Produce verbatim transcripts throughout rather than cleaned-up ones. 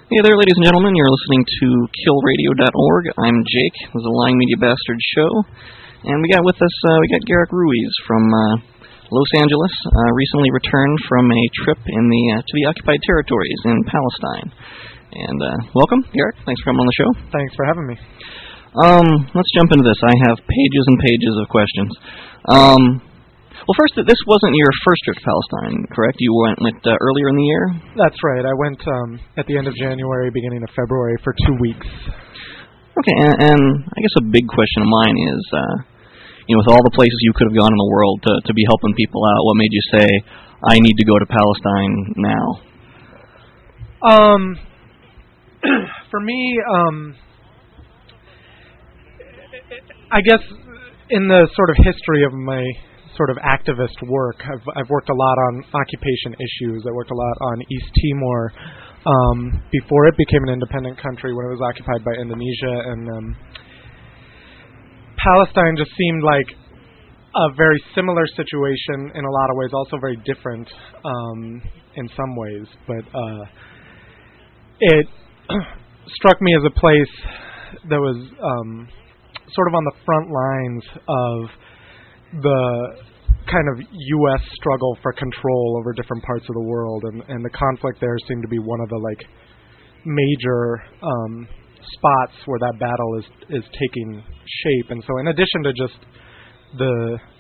Hey there, ladies and gentlemen. You're listening to kill radio dot org. I'm Jake. This is a Lying Media Bastards show. And we got with us, uh, we got Garrick Ruiz from uh, Los Angeles, uh, recently returned from a trip in the uh, to the occupied territories in Palestine. And uh, welcome, Garrick. Thanks for coming on the show. Thanks for having me. Um, let's jump into this. I have pages and pages of questions. Um, well, first, this wasn't your first trip to Palestine, correct? You went, went uh, earlier in the year? That's right. I went um, at the end of January, beginning of February for two weeks. Okay, and, and I guess a big question of mine is, uh, you know, with all the places you could have gone in the world to, to be helping people out, what made you say, I need to go to Palestine now? Um, for me, um, I guess in the sort of history of my sort of activist work, I've, I've worked a lot on occupation issues. I worked a lot on East Timor um, before it became an independent country, when it was occupied by Indonesia, and um, Palestine just seemed like a very similar situation in a lot of ways, also very different um, in some ways. But uh, it struck me as a place that was um, sort of on the front lines of the kind of U S struggle for control over different parts of the world, and, and the conflict there seemed to be one of the like major um, spots where that battle is is taking shape. And so, in addition to just the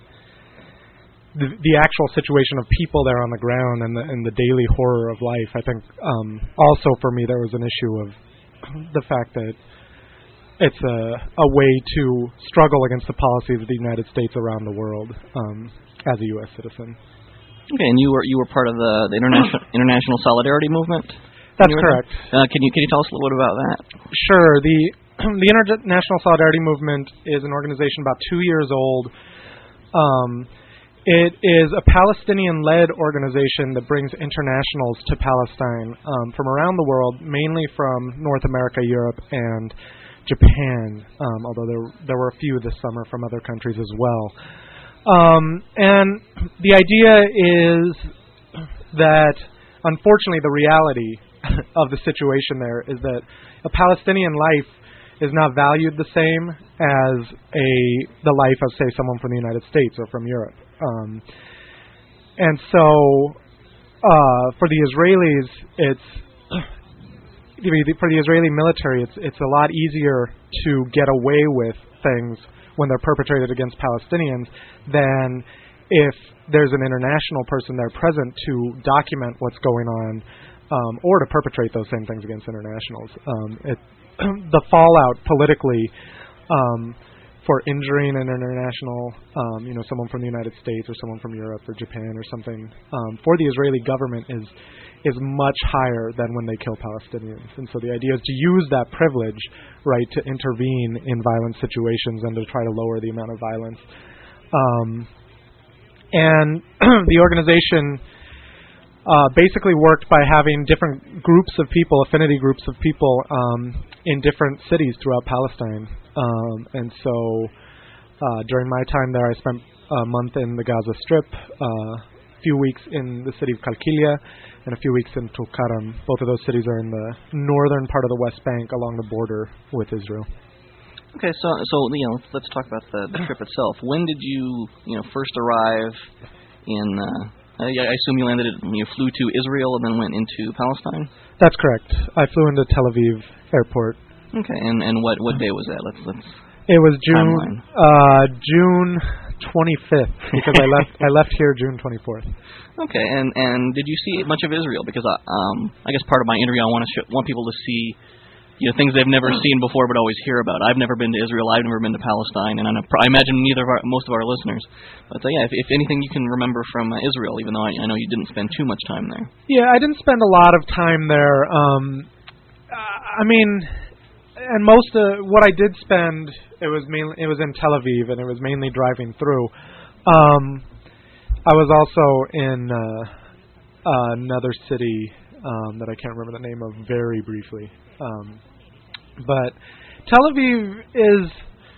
the, the actual situation of people there on the ground and the and the daily horror of life, I think um, also for me there was an issue of the fact that it's a a way to struggle against the policies of the United States around the world um, as a U S citizen. Okay, and you were you were part of the, the international international solidarity movement. That's correct. Uh, can you can you tell us a little bit about that? Sure. The the International Solidarity Movement is an organization about two years old. Um, it is a Palestinian-led organization that brings internationals to Palestine um, from around the world, mainly from North America, Europe, and Japan, um, although there there were a few this summer from other countries as well. Um, and the idea is that, unfortunately, the reality of the situation there is that a Palestinian life is not valued the same as a the life of, say, someone from the United States or from Europe. Um, and so, uh, for the Israelis, it's for the Israeli military, it's it's a lot easier to get away with things when they're perpetrated against Palestinians than if there's an international person there present to document what's going on, um, or to perpetrate those same things against internationals. Um, it, the fallout politically um, for injuring an international, um, you know, someone from the United States or someone from Europe or Japan or something, um, for the Israeli government is is much higher than when they kill Palestinians. And so the idea is to use that privilege, right, to intervene in violent situations and to try to lower the amount of violence. Um, and the organization uh, basically worked by having different groups of people, affinity groups of people, um, in different cities throughout Palestine. Um, and so uh, during my time there, I spent a month in the Gaza Strip, uh, a few weeks in the city of Qalqilia, and a few weeks in Tulkarm. Both of those cities are in the northern part of the West Bank along the border with Israel. Okay, so so you know, let's talk about the, the trip itself. When did you you know first arrive in? Uh, I, I assume you landed. At, you flew to Israel and then went into Palestine. That's correct. I flew into Tel Aviv airport. Okay, and and what what day was that? Let's let's. It was June uh, June twenty-fifth because I left I left here June twenty-fourth. Okay, and and did you see much of Israel? Because I, um I guess part of my interview I want to sh- want people to see, you know, things they've never seen before but always hear about. I've never been to Israel. I've never been to Palestine, and I, know, I imagine neither of our, most of our listeners. But uh, yeah, if, if anything you can remember from uh, Israel, even though I, I know you didn't spend too much time there. Yeah, I didn't spend a lot of time there. Um, I mean, and most of what I did spend, it was mainly it was in Tel Aviv, and it was mainly driving through. Um, I was also in uh, uh, another city um, that I can't remember the name of very briefly. Um, but Tel Aviv is,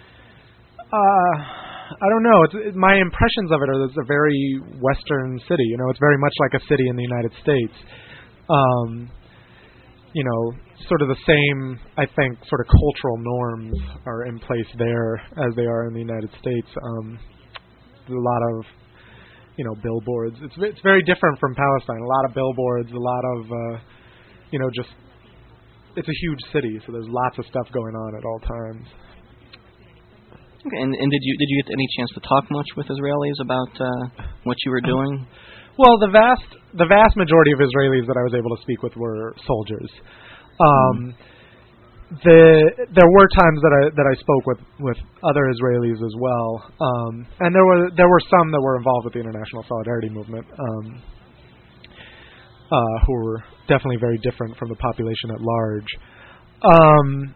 uh, I don't know, it's, it, my impressions of it are that it's a very Western city. You know, it's very much like a city in the United States. Um, you know, sort of the same, I think, sort of cultural norms are in place there as they are in the United States. Um, there's a lot of, you know, billboards. It's it's very different from Palestine. A lot of billboards, a lot of, uh, you know, just, it's a huge city, so there's lots of stuff going on at all times. Okay, and, and did you did you get any chance to talk much with Israelis about uh, what you were doing? Well, the vast the vast majority of Israelis that I was able to speak with were soldiers. Um, mm. The there were times that I that I spoke with, with other Israelis as well, um, and there were there were some that were involved with the International Solidarity Movement, um, uh, who were definitely very different from the population at large. Um,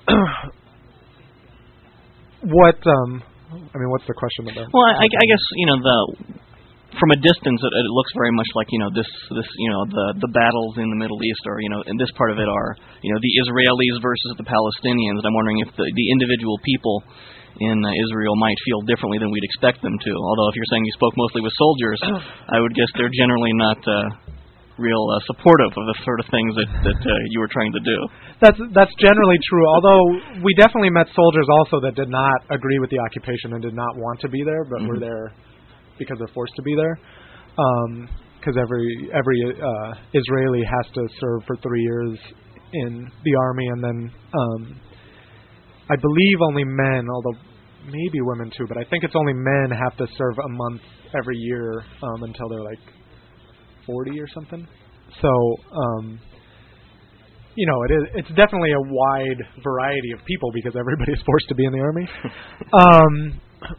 What, um, I mean, what's the question about? Well, I, I guess, you know, the from a distance, it, it looks very much like, you know, this, this, you know, the the battles in the Middle East, or, you know, in this part of it are, you know, the Israelis versus the Palestinians. And I'm wondering if the, the individual people in uh, Israel might feel differently than we'd expect them to. Although, if you're saying you spoke mostly with soldiers, I would guess they're generally not uh, real uh, supportive of the sort of things that, that uh, you were trying to do. That's that's generally true, although we definitely met soldiers also that did not agree with the occupation and did not want to be there, but mm-hmm. were there because they're forced to be there. Because um, every every uh, Israeli has to serve for three years in the army, and then um, I believe only men, although maybe women too, but I think it's only men have to serve a month every year um, until they're like forty or something. So, um, you know, it is, it's definitely a wide variety of people because everybody is forced to be in the army. um,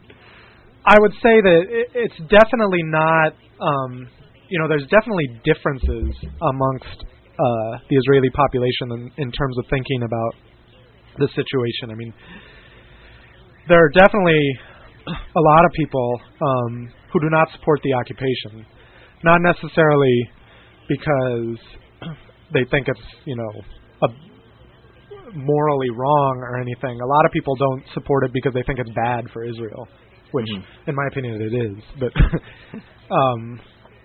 I would say that it, it's definitely not, um, you know, there's definitely differences amongst uh, the Israeli population in, in terms of thinking about the situation. I mean, there are definitely a lot of people um, who do not support the occupation. Not necessarily because they think it's, you know, a morally wrong or anything. A lot of people don't support it because they think it's bad for Israel, which, mm-hmm. in my opinion, it is. But um,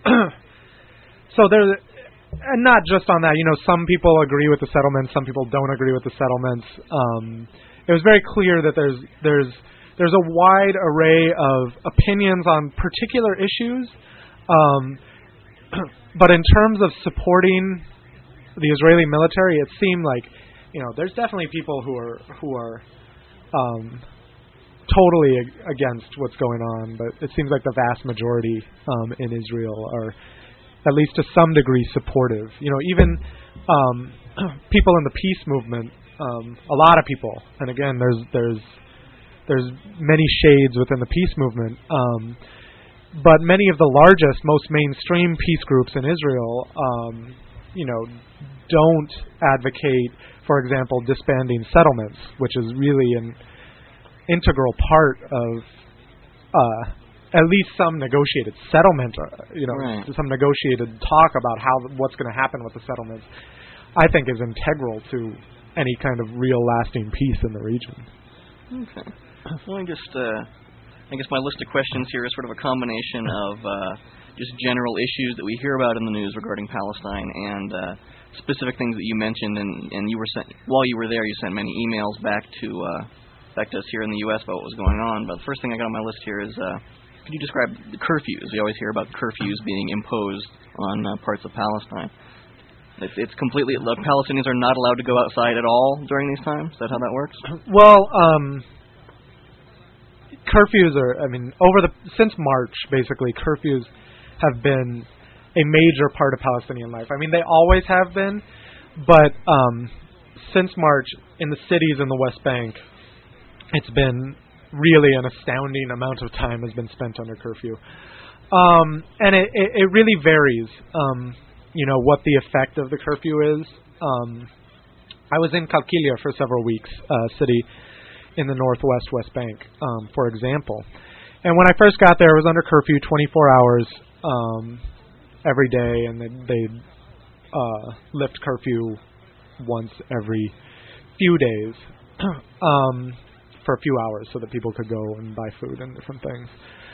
so there, and not just on that. You know, some people agree with the settlements, some people don't agree with the settlements. Um, it was very clear that there's there's there's a wide array of opinions on particular issues. Um, but in terms of supporting the Israeli military, it seemed like, you know, there's definitely people who are who are um, totally ag- against what's going on, but it seems like the vast majority um, in Israel are, at least to some degree, supportive. You know, even um, people in the peace movement, um, a lot of people, and again, there's there's there's many shades within the peace movement. Um, But many of the largest, most mainstream peace groups in Israel, um, you know, don't advocate, for example, disbanding settlements, which is really an integral part of uh, at least some negotiated settlement, uh, you know, right. some negotiated talk about how what's going to happen with the settlements. I think is integral to any kind of real lasting peace in the region. Okay. Well, I just. Uh I guess my list of questions here is sort of a combination of uh, just general issues that we hear about in the news regarding Palestine and uh, specific things that you mentioned. And, and you were sent, while you were there, you sent many emails back to uh, back to us here in the U S about what was going on. But the first thing I got on my list here is, uh, could you describe the curfews? We always hear about curfews being imposed on uh, parts of Palestine. It's, it's completely, the Palestinians are not allowed to go outside at all during these times? Is that how that works? Well, um... curfews are, I mean, over the, since March, basically, curfews have been a major part of Palestinian life. I mean, they always have been, but um, since March, in the cities in the West Bank, it's been really an astounding amount of time has been spent under curfew. Um, and it, it, it really varies, um, you know, what the effect of the curfew is. Um, I was in Qalqilia for several weeks, uh, city in the northwest West Bank, um, for example. And when I first got there, it was under curfew twenty-four hours um, every day, and they'd, they'd uh, lift curfew once every few days um, for a few hours so that people could go and buy food and different things.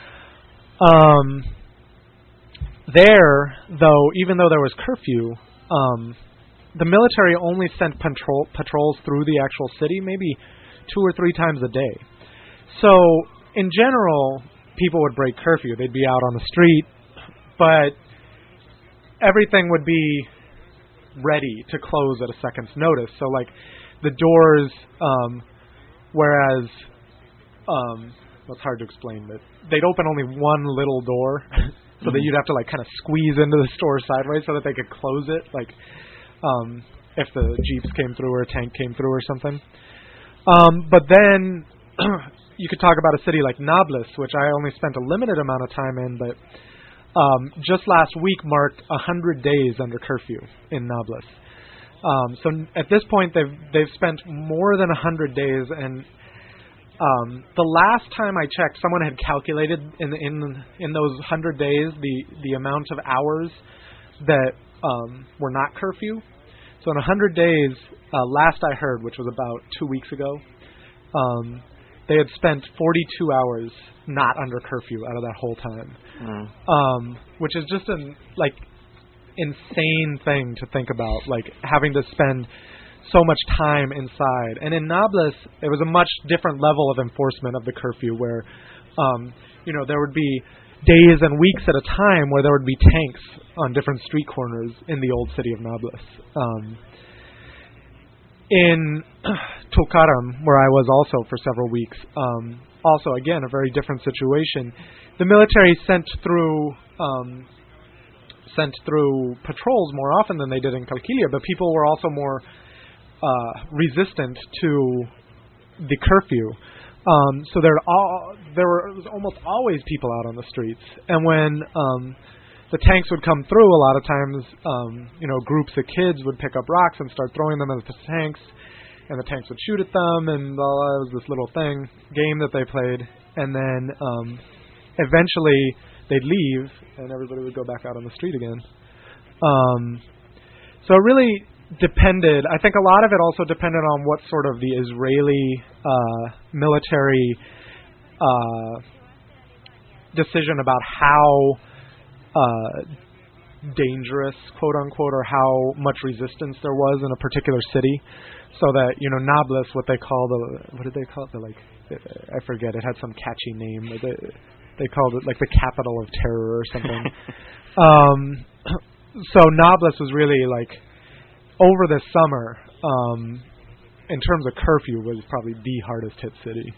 Um, there, though, even though there was curfew, um, the military only sent patrol, patrols through the actual city maybe two or three times a day. So, in general, people would break curfew. They'd be out on the street, but everything would be ready to close at a second's notice. So, like, the doors, um, whereas, um, well, it's hard to explain, but they'd open only one little door, so mm-hmm. that you'd have to, like, kind of squeeze into the store sideways so that they could close it, like, um, if the jeeps came through or a tank came through or something. Um, but then you could talk about a city like Nablus, which I only spent a limited amount of time in, but um, just last week marked one hundred days under curfew in Nablus. Um, so at this point, they've they've spent more than one hundred days, and um, the last time I checked, someone had calculated in in in those one hundred days the the amount of hours that um, were not curfew. So in one hundred days, uh, last I heard, which was about two weeks ago, um, they had spent forty-two hours not under curfew out of that whole time, mm. um, which is just an like insane thing to think about, like having to spend so much time inside. And in Nablus, it was a much different level of enforcement of the curfew, where um, you know there would be days and weeks at a time where there would be tanks on different street corners in the old city of Nablus. Um, in Tulkarm, where I was also for several weeks, um, also, again, a very different situation. The military sent through um, sent through patrols more often than they did in Qalqilya, but people were also more uh, resistant to the curfew. Um, so there, all, there were was almost always people out on the streets, and when um, the tanks would come through, a lot of times, um, you know, groups of kids would pick up rocks and start throwing them at the tanks, and the tanks would shoot at them, and blah, blah, it was this little thing game that they played, and then um, eventually they'd leave, and everybody would go back out on the street again. Um, so it really depended. I think a lot of it also depended on what sort of the Israeli uh, military uh, decision about how uh, dangerous, quote unquote, or how much resistance there was in a particular city. So that, you know, Nablus, what they call the, what did they call it? The, like, I forget. It had some catchy name. They, they called it like the capital of terror or something. um, so Nablus was really like, over this summer, um, in terms of curfew, was probably the hardest hit city.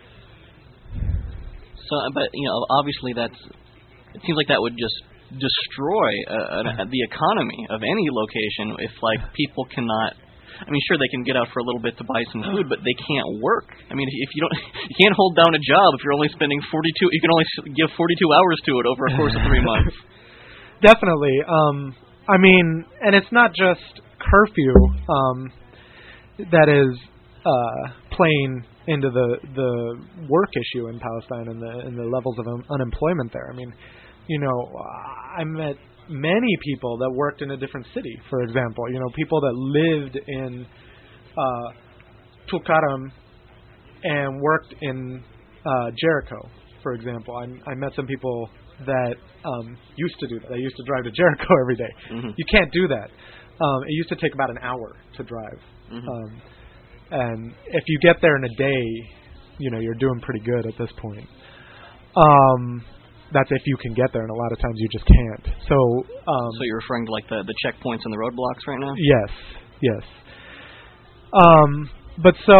So, but you know, obviously that's. It seems like that would just destroy uh, uh, the economy of any location if, like, people cannot. I mean, sure, they can get out for a little bit to buy some food, but they can't work. I mean, if you don't, you can't hold down a job if you're only spending forty-two. You can only give forty-two hours to it over a course of three months. Definitely. Um, I mean, and it's not just curfew um, that is uh, playing into the the work issue in Palestine and the and the levels of un- unemployment there. I mean, you know, I met many people that worked in a different city. For example, you know, people that lived in uh, Tulkarm and worked in uh, Jericho. For example, I, I met some people that um, used to do that. They used to drive to Jericho every day. Mm-hmm. You can't do that. Um, it used to take about an hour to drive. Mm-hmm. Um, and if you get there in a day, you know, you're doing pretty good at this point. Um, that's if you can get there, and a lot of times you just can't. So um, so you're referring to, like, the, the checkpoints and the roadblocks right now? Yes, yes. Um, but so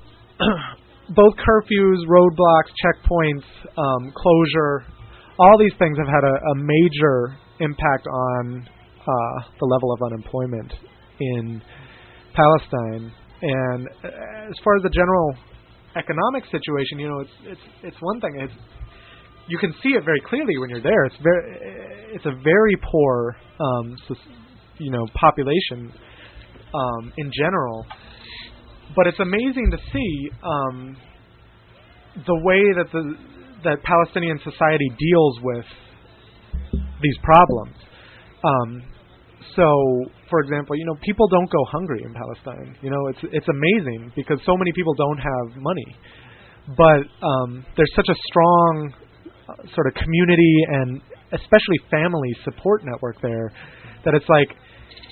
both curfews, roadblocks, checkpoints, um, closure, all these things have had a, a major impact on Uh, the level of unemployment in Palestine. And as far as the general economic situation, you know, it's it's it's one thing. It's you can see it very clearly when you're there. It's very it's a very poor, um, you know, population um, in general. But it's amazing to see um, the way that the that Palestinian society deals with these problems. Um, so, for example, you know, people don't go hungry in Palestine. You know, it's it's amazing because so many people don't have money. But um, there's such a strong uh, sort of community and especially family support network there that it's like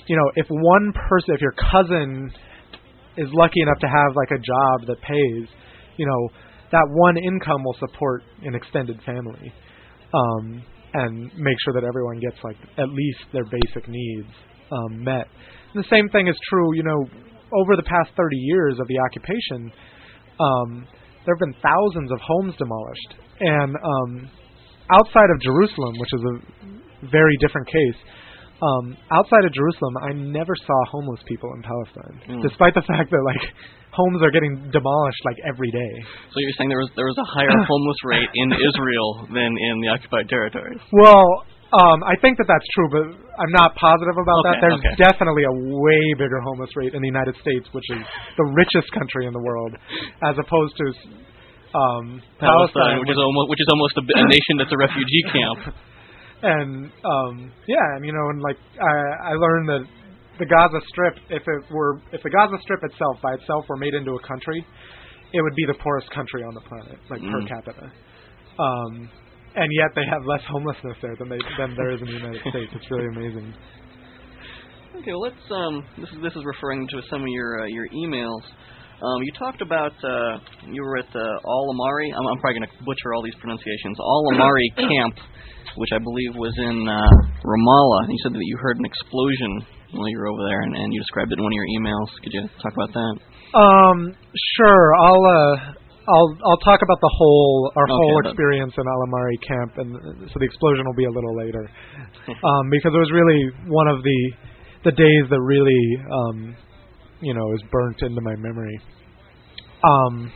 you know, if one person, if your cousin is lucky enough to have like a job that pays, you know, that one income will support an extended family, um, and make sure that everyone gets like at least their basic needs um, met. And the same thing is true, you know, over the past thirty years of the occupation, um, there have been thousands of homes demolished. And um, outside of Jerusalem, which is a very different case, um, outside of Jerusalem, I never saw homeless people in Palestine, mm. despite the fact that like homes are getting demolished like every day. So you're saying there was there was a higher homeless rate in Israel than in the occupied territories? Well, um, I think that that's true, but I'm not positive about okay, that. There's okay. definitely a way bigger homeless rate in the United States, which is the richest country in the world, as opposed to um, Palestine, Palestine, which, which is almost which is almost a, a nation that's a refugee camp. And um, yeah, and you know, and like I, I learned that the Gaza Strip, if it were, if the Gaza Strip itself by itself were made into a country, it would be the poorest country on the planet, like mm. per capita. Um, and yet they have less homelessness there than they than there is in the United States. It's really amazing. Okay, well let's um, this is this is referring to some of your uh, your emails. Um, you talked about uh, you were at uh, Al Amari. I'm, I'm probably going to butcher all these pronunciations. Al Amari camp, which I believe was in uh, Ramallah. And you said that you heard an explosion while you were over there, and, and you described it in one of your emails. Could you talk about that? Um, sure. I'll uh, I'll I'll talk about the whole our okay, whole experience in Al Amari camp, and so the explosion will be a little later, um, because it was really one of the the days that really um, you know is burnt into my memory. Um,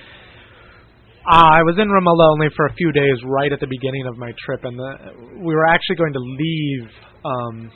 I was in Ramallah only for a few days, right at the beginning of my trip, and the, we were actually going to leave um,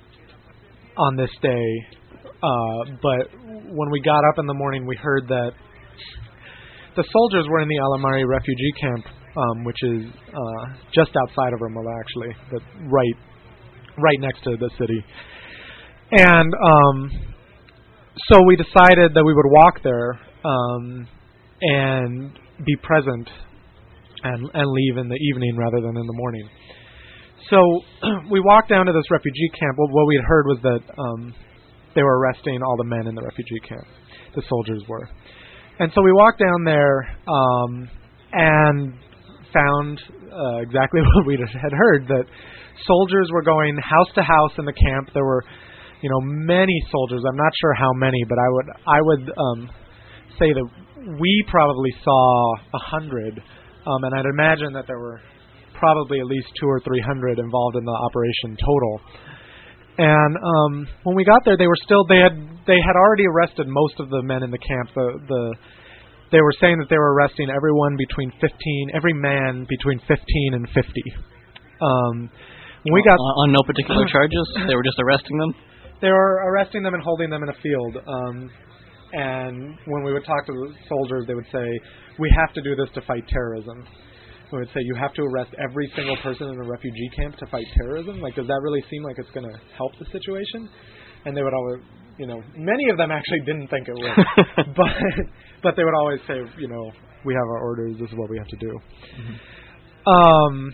on this day. Uh, but when we got up in the morning, we heard that the soldiers were in the Al Amari refugee camp, um, which is uh, just outside of Ramallah, actually, but right, right next to the city. And um, so we decided that we would walk there um, and be present and and leave in the evening rather than in the morning. So we walked down to this refugee camp. Well, what we had heard was that um, they were arresting all the men in the refugee camp. The soldiers were. And so we walked down there um, and found uh, exactly what we had heard, that soldiers were going house to house in the camp. There were, you know, many soldiers. I'm not sure how many, but I would I would um, say that we probably saw a hundred, um, and I'd imagine that there were probably at least two or three hundred involved in the operation total. And um, when we got there, they were still they had they had already arrested most of the men in the camp. The the they were saying that they were arresting everyone between fifteen, every man between fifteen and fifty. Um, when we got on no particular charges, they were just arresting them. They were arresting them and holding them in a field. Um, and when we would talk to the soldiers, they would say, "We have to do this to fight terrorism." We would say, "You have to arrest every single person in a refugee camp to fight terrorism? Like, does that really seem like it's going to help the situation?" And they would always, you know, many of them actually didn't think it would. but but they would always say, you know, "We have our orders. This is what we have to do." Mm-hmm. Um,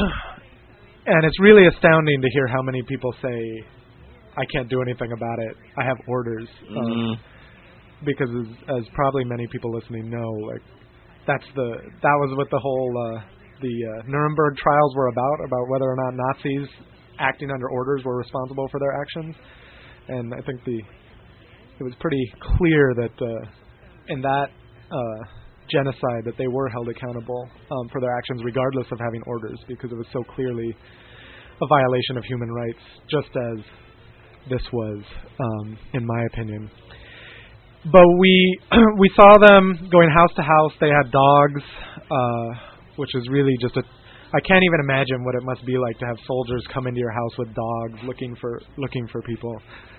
and it's really astounding to hear how many people say, "I can't do anything about it. I have orders." Mm-hmm. Um, because as, as probably many people listening know, like, That's the that was what the whole uh, the uh, Nuremberg trials were about, about whether or not Nazis acting under orders were responsible for their actions. And I think the it was pretty clear that uh, in that uh, genocide that they were held accountable um, for their actions regardless of having orders, because it was so clearly a violation of human rights, just as this was, um, in my opinion. But we we saw them going house to house. They had dogs, uh, which is really just a... I can't even imagine what it must be like to have soldiers come into your house with dogs looking for looking for people.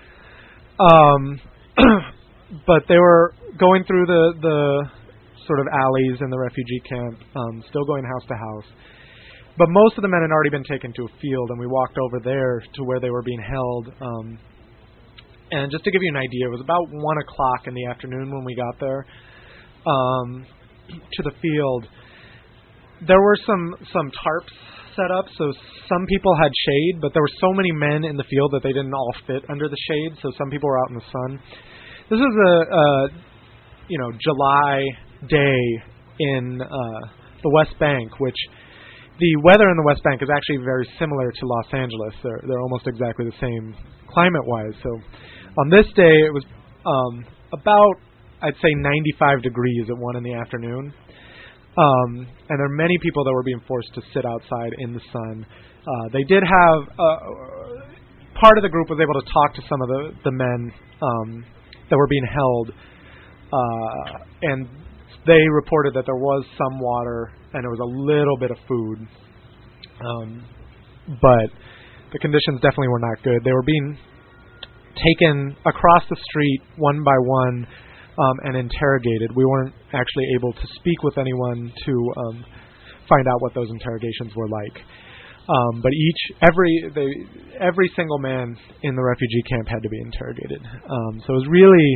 Um, but they were going through the, the sort of alleys in the refugee camp, um, still going house to house. But most of the men had already been taken to a field, and we walked over there to where they were being held. Um, And just to give you an idea, it was about one o'clock in the afternoon when we got there um, to the field. There were some, some tarps set up, so some people had shade, but there were so many men in the field that they didn't all fit under the shade, so some people were out in the sun. This is a, a you know, July day in uh, the West Bank, which the weather in the West Bank is actually very similar to Los Angeles. They're, they're almost exactly the same climate-wise. So on this day, it was um, about, I'd say, ninety-five degrees at one in the afternoon. Um, and there are many people that were being forced to sit outside in the sun. Uh, they did have, uh, part of the group was able to talk to some of the, the men um, that were being held. Uh, and they reported that there was some water and there was a little bit of food. Um, but the conditions definitely were not good. They were being taken across the street one by one Um, and interrogated. We weren't actually able to speak with anyone to um, find out what those interrogations were like. Um, but each, every, they, every single man in the refugee camp had to be interrogated. Um, so it was really,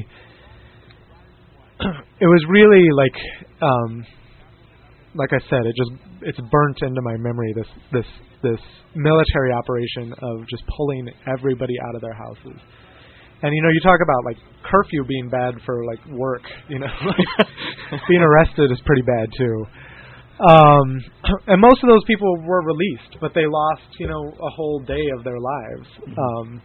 it was really like, um, like I said, it just, it's burnt into my memory. This, this, this military operation of just pulling everybody out of their houses. And, you know, you talk about, like, curfew being bad for, like, work, you know. Being arrested is pretty bad, too. Um, and most of those people were released, but they lost, you know, a whole day of their lives. Um,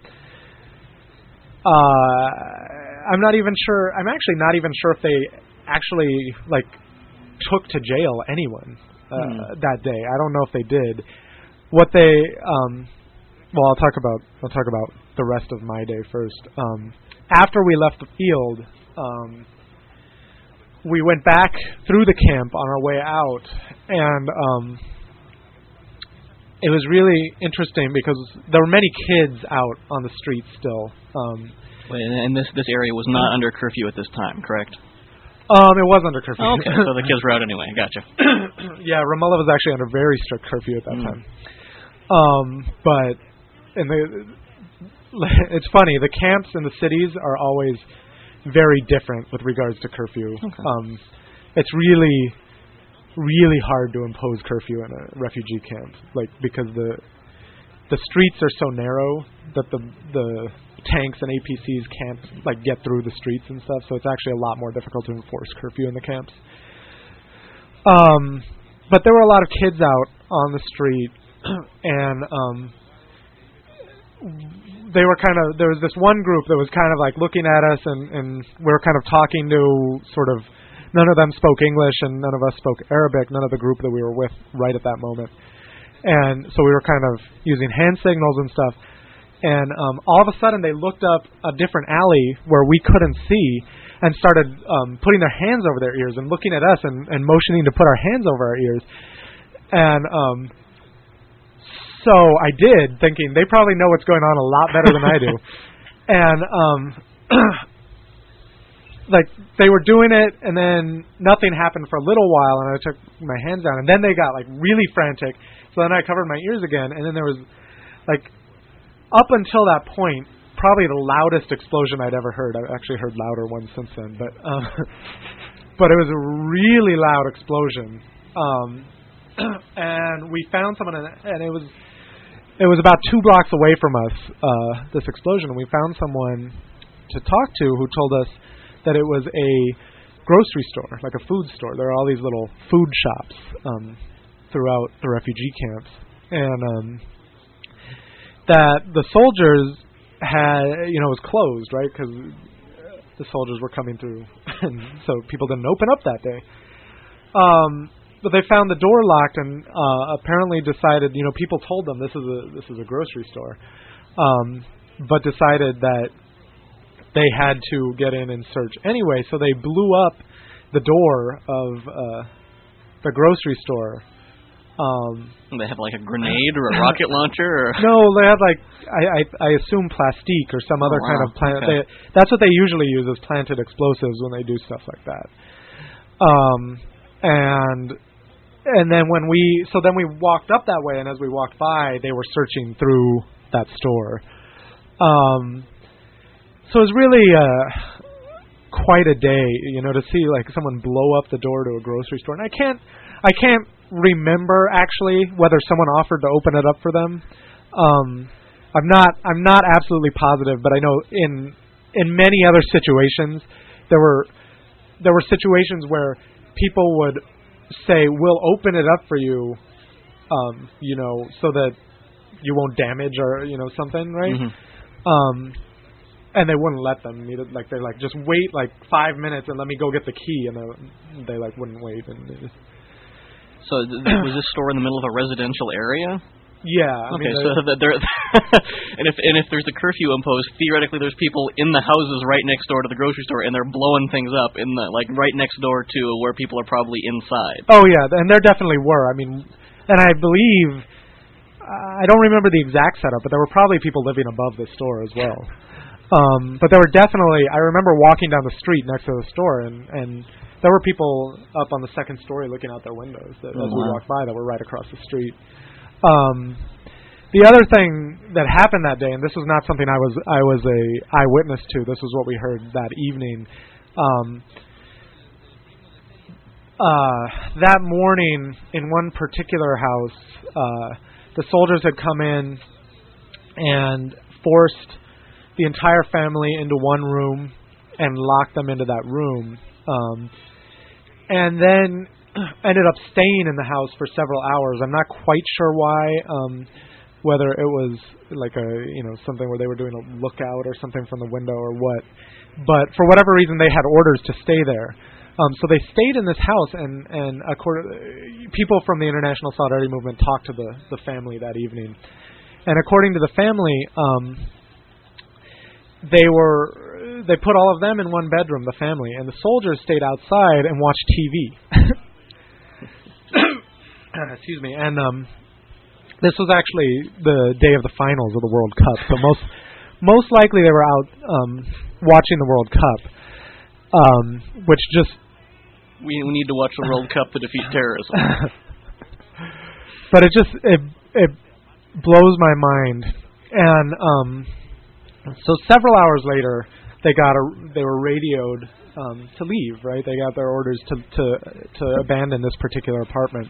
uh, I'm not even sure, I'm actually not even sure if they actually, like, took to jail anyone uh, mm. that day. I don't know if they did. What they, um, well, I'll talk about, I'll talk about the rest of my day first. Um, after we left the field, um, we went back through the camp on our way out, and um, it was really interesting because there were many kids out on the streets still. Um, Wait, and this this area was not under curfew at this time, correct? Um, it was under curfew. Oh, okay, so the kids were out anyway. Gotcha. Yeah, Ramallah was actually under very strict curfew at that mm. time. Um, but and the it's funny, the camps in the cities are always very different with regards to curfew. Okay. Um, it's really, really hard to impose curfew in a refugee camp, like because the the streets are so narrow that the the tanks and A P Cs can't like get through the streets and stuff. So it's actually a lot more difficult to enforce curfew in the camps. Um, but there were a lot of kids out on the street, and um. they were kind of, there was this one group that was kind of like looking at us, and, and we were kind of talking to sort of, none of them spoke English and none of us spoke Arabic, none of the group that we were with right at that moment. And so we were kind of using hand signals and stuff. And um, all of a sudden they looked up a different alley where we couldn't see and started um, putting their hands over their ears and looking at us and, and motioning to put our hands over our ears. And um So I did, thinking they probably know what's going on a lot better than I do. And, um, like, they were doing it, and then nothing happened for a little while, and I took my hands down. And then they got, like, really frantic. So then I covered my ears again, and then there was, like, up until that point, probably the loudest explosion I'd ever heard. I've actually heard louder ones since then. But, um, but it was a really loud explosion. Um, and we found someone, and it was... It was about two blocks away from us, uh, this explosion, and we found someone to talk to who told us that it was a grocery store, like a food store. There are all these little food shops um, throughout the refugee camps. And um, that the soldiers had, you know, it was closed, right, because the soldiers were coming through, and so people didn't open up that day. Um But they found the door locked, and uh, apparently decided, you know, people told them this is a this is a grocery store, um, but decided that they had to get in and search anyway. So they blew up the door of uh, the grocery store. Um, they have like a grenade or a rocket launcher, or no, they had like I, I I assume plastique or some other oh, wow. kind of plant. Okay. They, that's what they usually use as planted explosives when they do stuff like that. Um, and And then when we, so then we walked up that way, and as we walked by, they were searching through that store. Um, so it was really uh, quite a day, you know, to see like someone blow up the door to a grocery store. And I can't, I can't remember actually whether someone offered to open it up for them. Um, I'm not I'm not absolutely positive, but I know in in many other situations there were there were situations where people would say, "We'll open it up for you, um, you know, so that you won't damage or you know something, right?" Mm-hmm. Um, and they wouldn't let them. Like they're like, "Just wait like five minutes and let me go get the key," and they, they like wouldn't wait. And they just so th- was this store in the middle of a residential area? Yeah. I okay. Mean, so that there, and if and if there's a curfew imposed, theoretically there's people in the houses right next door to the grocery store, and they're blowing things up in the like right next door to where people are probably inside. Oh yeah, and there definitely were. I mean, and I believe uh, I don't remember the exact setup, but there were probably people living above the store as well. Um, but there were definitely. I remember walking down the street next to the store, and and there were people up on the second story looking out their windows that, oh, as wow. we walked by that were right across the street. Um, the other thing that happened that day, and this was not something I was I was a eyewitness to. This was what we heard that evening. Um, uh, that morning, in one particular house, uh, the soldiers had come in and forced the entire family into one room and locked them into that room, um, and then ended up staying in the house for several hours. I'm not quite sure why, um, whether it was like a, you know, something where they were doing a lookout or something from the window or what. But for whatever reason, they had orders to stay there. Um, so they stayed in this house, and, and according, people from the International Solidarity Movement talked to the, the family that evening. And according to the family, um, they were, they put all of them in one bedroom, the family, and the soldiers stayed outside and watched T V. Excuse me. And um, this was actually the day of the finals of the World Cup. So most most likely they were out um, watching the World Cup, um, which just we we need to watch the World Cup to defeat terrorism. But it just it it blows my mind. And um, so several hours later, they got a they were radioed um, to leave. Right, they got their orders to to to abandon this particular apartment.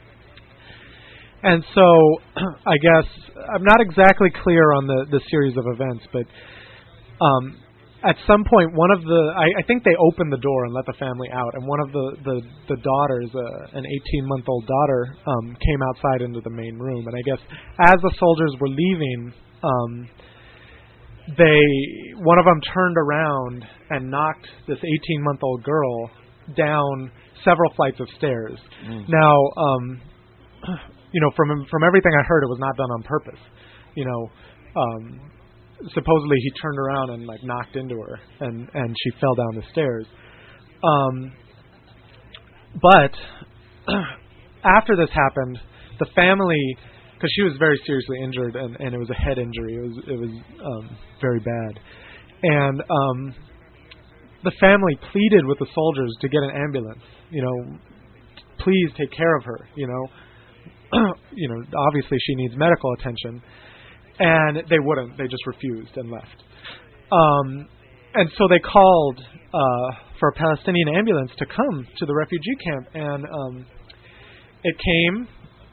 And so, I guess, I'm not exactly clear on the, the series of events, but um, at some point, one of the, I, I think they opened the door and let the family out, and one of the, the, the daughters, uh, an eighteen-month-old daughter, um, came outside into the main room. And I guess as the soldiers were leaving, um, they, one of them turned around and knocked this eighteen-month-old girl down several flights of stairs. Mm. Now, um, you know, from from everything I heard, it was not done on purpose. You know, um, supposedly he turned around and like knocked into her, and, and she fell down the stairs. Um, but after this happened, the family, because she was very seriously injured, and, and it was a head injury. It was it was um, very bad, and um, the family pleaded with the soldiers to get an ambulance. You know, please take care of her. You know. You know, obviously she needs medical attention, and they wouldn't. They just refused and left. Um, and so they called uh, for a Palestinian ambulance to come to the refugee camp, and um, it came.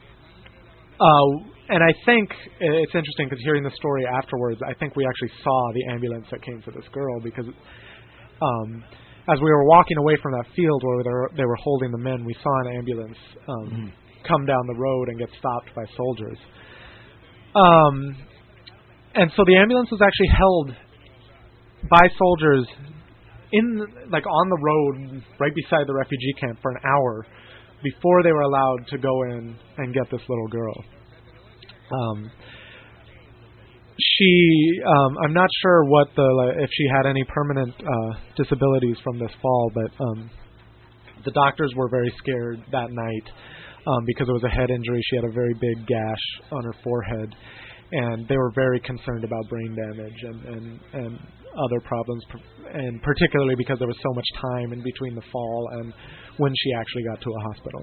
Uh, and I think it's interesting because hearing the story afterwards, I think we actually saw the ambulance that came for this girl because um, as we were walking away from that field where they were, they were holding the men, we saw an ambulance. Um, mm-hmm. come down the road and get stopped by soldiers. Um, and so the ambulance was actually held by soldiers in, like, on the road right beside the refugee camp for an hour before they were allowed to go in and get this little girl. Um, she, um, I'm not sure what the, like, if she had any permanent uh, disabilities from this fall, but um, the doctors were very scared that night. Um, because it was a head injury. She had a very big gash on her forehead, and they were very concerned about brain damage and, and, and other problems, and particularly because there was so much time in between the fall and when she actually got to a hospital.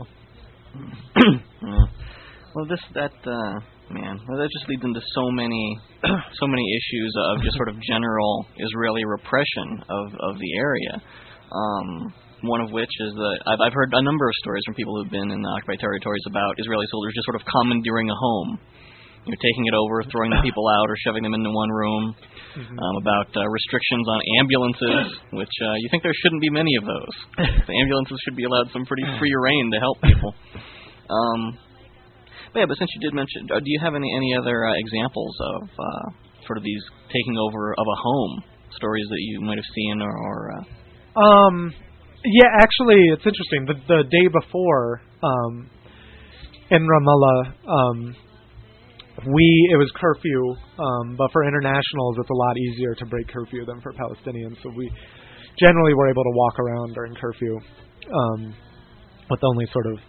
Well, this that uh, man, well, that just leads into so many, so many issues of just sort of general Israeli repression of of the area. Um, one of which is that I've, I've heard a number of stories from people who've been in the occupied territories about Israeli soldiers just sort of commandeering a home, you know, taking it over, throwing the people out, or shoving them into one room. Mm-hmm. Um, about uh, restrictions on ambulances, which uh, you think there shouldn't be many of those. The ambulances should be allowed some pretty free reign to help people. Um, but yeah, but since you did mention, uh, do you have any any other uh, examples of uh, sort of these taking over of a home stories that you might have seen, or? or uh, um. Yeah, actually, it's interesting. The the day before, um, in Ramallah, um, we it was curfew, um, but for internationals, it's a lot easier to break curfew than for Palestinians. So we generally were able to walk around during curfew, um, with only sort of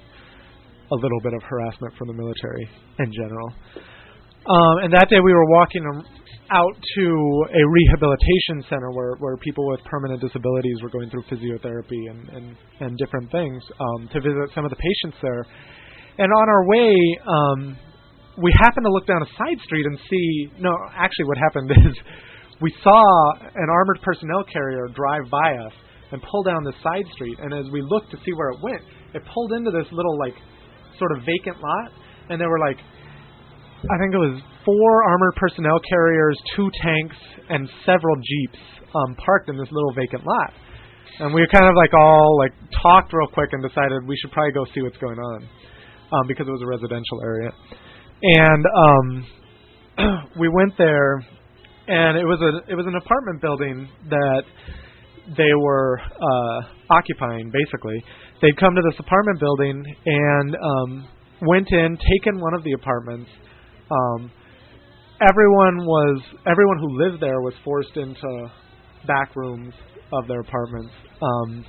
a little bit of harassment from the military in general. Um, and that day, we were walking out to a rehabilitation center where, where people with permanent disabilities were going through physiotherapy and, and, and different things, um, to visit some of the patients there. And on our way, um, we happened to look down a side street and see, no, actually what happened is we saw an armored personnel carrier drive by us and pull down the side street. And as we looked to see where it went, it pulled into this little, like, sort of vacant lot. And there were, like, I think it was four armored personnel carriers, two tanks, and several jeeps um, parked in this little vacant lot. And we kind of like all like talked real quick and decided we should probably go see what's going on, um, because it was a residential area. And um, we went there, and it was a it was an apartment building that they were uh, occupying. Basically, they'd come to this apartment building and um, went in, taken one of the apartments. Um, everyone was everyone who lived there was forced into back rooms of their apartments, um,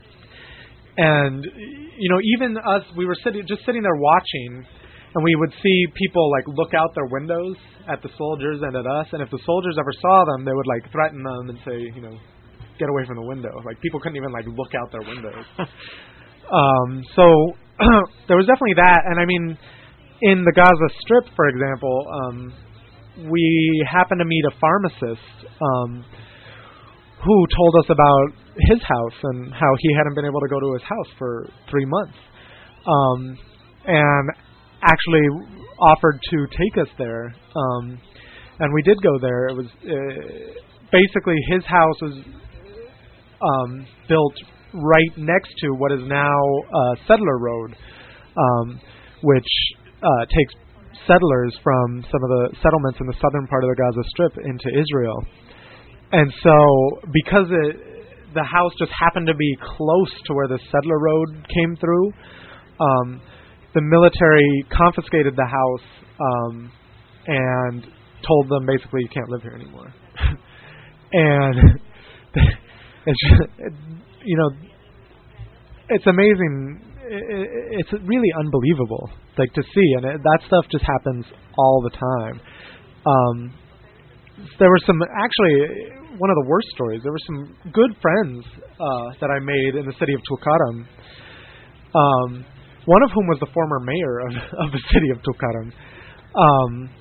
and you know, even us, we were sitting just sitting there watching, and we would see people like look out their windows at the soldiers and at us, and if the soldiers ever saw them, they would like threaten them and say, you know, get away from the window. Like people couldn't even like look out their windows. um, so there was definitely that, and I mean. In the Gaza Strip, for example, um, we happened to meet a pharmacist um, who told us about his house and how he hadn't been able to go to his house for three months, um, and actually offered to take us there. Um, and we did go there. It was uh, basically his house was um, built right next to what is now uh, Settler Road, um, which Uh, takes settlers from some of the settlements in the southern part of the Gaza Strip into Israel. And so because it, the house just happened to be close to where the Settler Road came through, um, the military confiscated the house um, and told them basically you can't live here anymore. And it's just, it, you know, it's amazing. It's really unbelievable, like, to see, and it, that stuff just happens all the time. Um, there were some, actually, one of the worst stories, there were some good friends uh, that I made in the city of Tulkarem, um, one of whom was the former mayor of, of the city of Tulkarem. Um,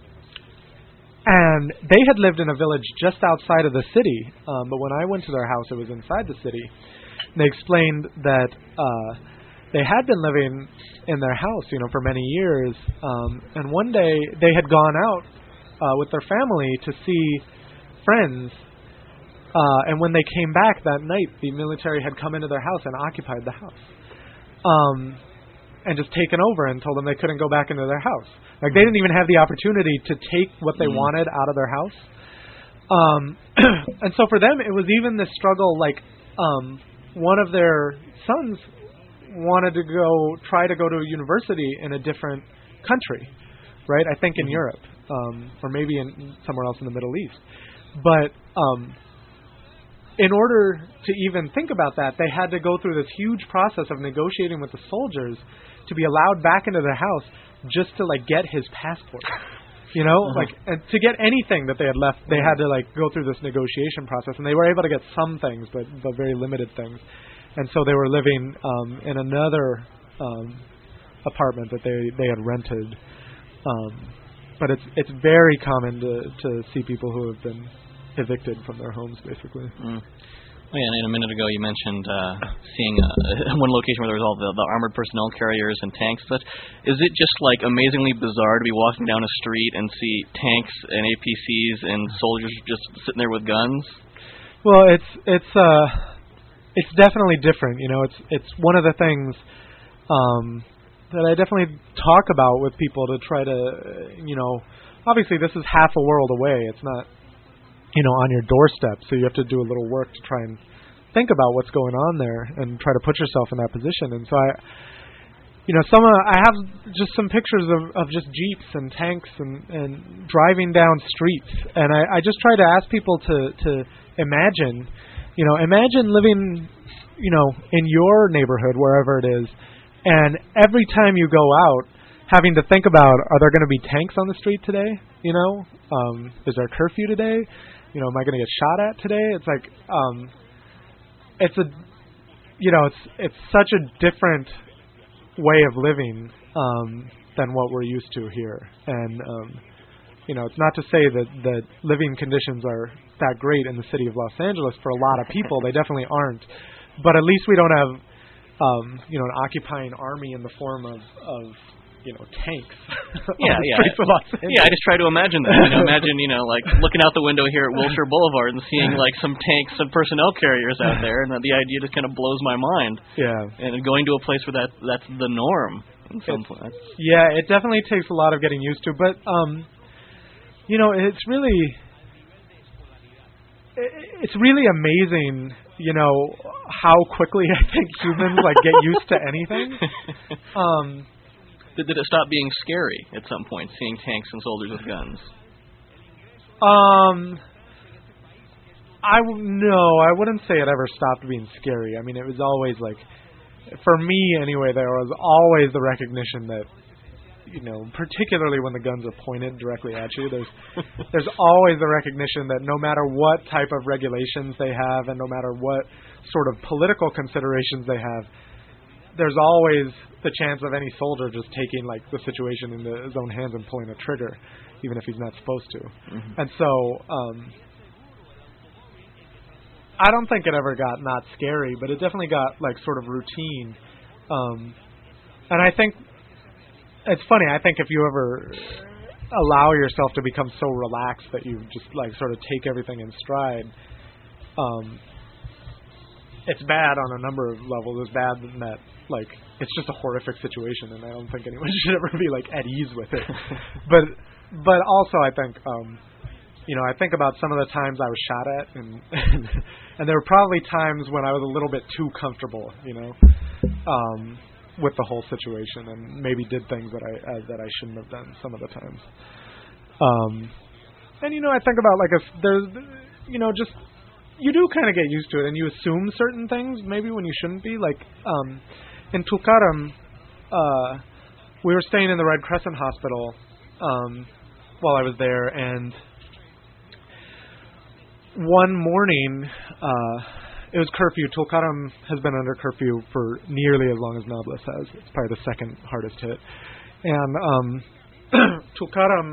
and they had lived in a village just outside of the city, um, but when I went to their house, it was inside the city. And they explained that uh, they had been living in their house, you know, for many years, um, and one day they had gone out uh, with their family to see friends, uh, and when they came back that night, the military had come into their house and occupied the house, um, and just taken over and told them they couldn't go back into their house. Like, they didn't even have the opportunity to take what they mm. wanted out of their house. Um, and so for them, it was even this struggle, like, um, one of their sons wanted to go try to go to a university in a different country, right? I think in mm-hmm. Europe, um, or maybe in somewhere else in the Middle East. But um, in order to even think about that, they had to go through this huge process of negotiating with the soldiers to be allowed back into their house just to like get his passport. You know, uh-huh. like and to get anything that they had left, they had to like go through this negotiation process, and they were able to get some things, but but very limited things. And so they were living um, in another um, apartment that they, they had rented. Um, but it's it's very common to, to see people who have been evicted from their homes, basically. Mm. Oh, yeah, and a minute ago you mentioned uh, seeing uh, one location where there was all the, the armored personnel carriers and tanks. But is it just like amazingly bizarre to be walking down a street and see tanks and A P Cs and soldiers just sitting there with guns? Well, it's it's uh, it's definitely different. You know, it's it's one of the things um, that I definitely talk about with people to try to, you know, obviously this is half a world away. It's not, you know, on your doorstep, so you have to do a little work to try and think about what's going on there and try to put yourself in that position. And so I, you know, some uh, I have just some pictures of, of just jeeps and tanks and, and driving down streets, and I, I just try to ask people to to imagine, you know, imagine living, you know, in your neighborhood, wherever it is, and every time you go out, having to think about, are there going to be tanks on the street today? You know, um, is there a curfew today? You know, am I going to get shot at today? It's like, um, it's a, you know, it's it's such a different way of living um, than what we're used to here. And, um, you know, it's not to say that, that living conditions are that great in the city of Los Angeles for a lot of people. They definitely aren't. But at least we don't have, um, you know, an occupying army in the form of, of you know, tanks. Yeah, yeah. Yeah, I just try to imagine that. You know, imagine, you know, like looking out the window here at Wilshire Boulevard and seeing like some tanks and personnel carriers out there, and the idea just kind of blows my mind. Yeah. And going to a place where that that's the norm in some place. Yeah, it definitely takes a lot of getting used to, but um, you know, it's really it's really amazing, you know, how quickly I think humans like get used to anything. Um. Did, did it stop being scary at some point, seeing tanks and soldiers with guns? Um, I w- no, I wouldn't say it ever stopped being scary. I mean, it was always like, for me anyway, there was always the recognition that, you know, particularly when the guns are pointed directly at you, there's there's always the recognition that no matter what type of regulations they have and no matter what sort of political considerations they have, there's always the chance of any soldier just taking like the situation into his own hands and pulling a trigger, even if he's not supposed to. Mm-hmm. And so, um, I don't think it ever got not scary, but it definitely got like sort of routine. Um, and I think it's funny. I think if you ever allow yourself to become so relaxed that you just like sort of take everything in stride, um, it's bad on a number of levels. It's bad in that, like, it's just a horrific situation, and I don't think anyone should ever be, like, at ease with it. but but also, I think, um, you know, I think about some of the times I was shot at, and, and and there were probably times when I was a little bit too comfortable, you know, um, with the whole situation, and maybe did things that I uh, that I shouldn't have done some of the times. Um, and you know, I think about like if there's, you know, just. You do kind of get used to it, and you assume certain things maybe when you shouldn't be. Like um, in Tulkarm, uh, we were staying in the Red Crescent Hospital um, while I was there, and one morning uh, it was curfew. Tulkarm has been under curfew for nearly as long as Nablus has. It's probably the second hardest hit, and um, Tulkarm.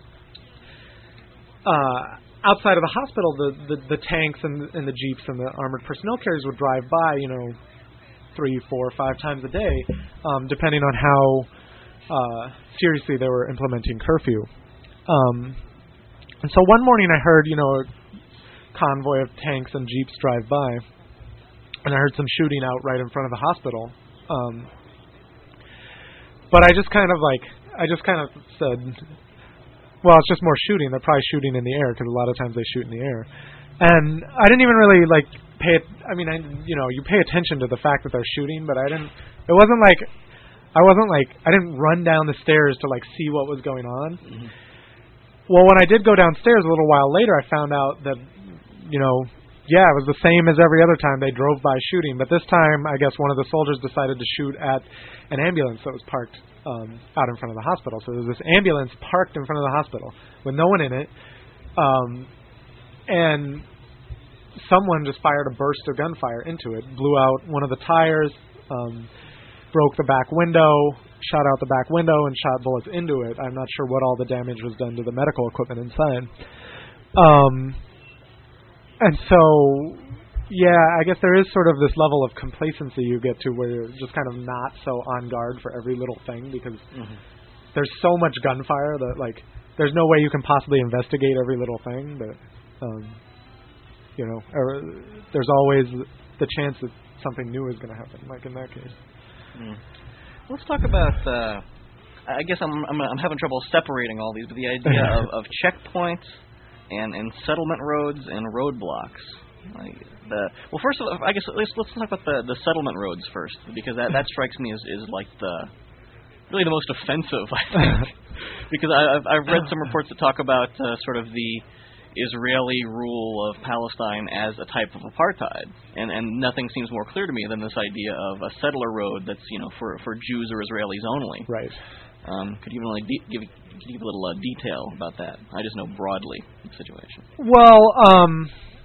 Uh, Outside of the hospital, the, the, the tanks and, and the jeeps and the armored personnel carriers would drive by, you know, three, four, five times a day, um, depending on how uh, seriously they were implementing curfew. Um, and so one morning I heard, you know, a convoy of tanks and jeeps drive by, and I heard some shooting out right in front of the hospital. Um, but I just kind of like, I just kind of said... Well, it's just more shooting. They're probably shooting in the air because a lot of times they shoot in the air. And I didn't even really, like, pay it. I mean, I, you know, you pay attention to the fact that they're shooting, but I didn't, it wasn't like, I wasn't like, I didn't run down the stairs to, like, see what was going on. Mm-hmm. Well, when I did go downstairs a little while later, I found out that, you know, yeah, it was the same as every other time they drove by shooting. But this time, I guess one of the soldiers decided to shoot at an ambulance that was parked Um, out in front of the hospital. So there was this ambulance parked in front of the hospital with no one in it, um, and someone just fired a burst of gunfire into it, blew out one of the tires, um, broke the back window, shot out the back window, and shot bullets into it. I'm not sure what all the damage was done to the medical equipment inside. Um, and so, yeah, I guess there is sort of this level of complacency you get to where you're just kind of not so on guard for every little thing because mm-hmm. there's so much gunfire that, like, there's no way you can possibly investigate every little thing, but, um, you know, er, there's always the chance that something new is going to happen, like in that case. Mm. Let's talk about, uh, I guess I'm, I'm I'm having trouble separating all these, but the idea of, of checkpoints and, and settlement roads and roadblocks. Like the, well, first of all, I guess let's, let's talk about the, the settlement roads first, because that, that strikes me as, is like the, really the most offensive, I think. Because I, I've, I've read some reports that talk about uh, sort of the Israeli rule of Palestine as a type of apartheid, and and nothing seems more clear to me than this idea of a settler road that's, you know, for for Jews or Israelis only. Right. Um, could you even like de- give could you give a little uh, detail about that? I just know broadly the situation. Well, um,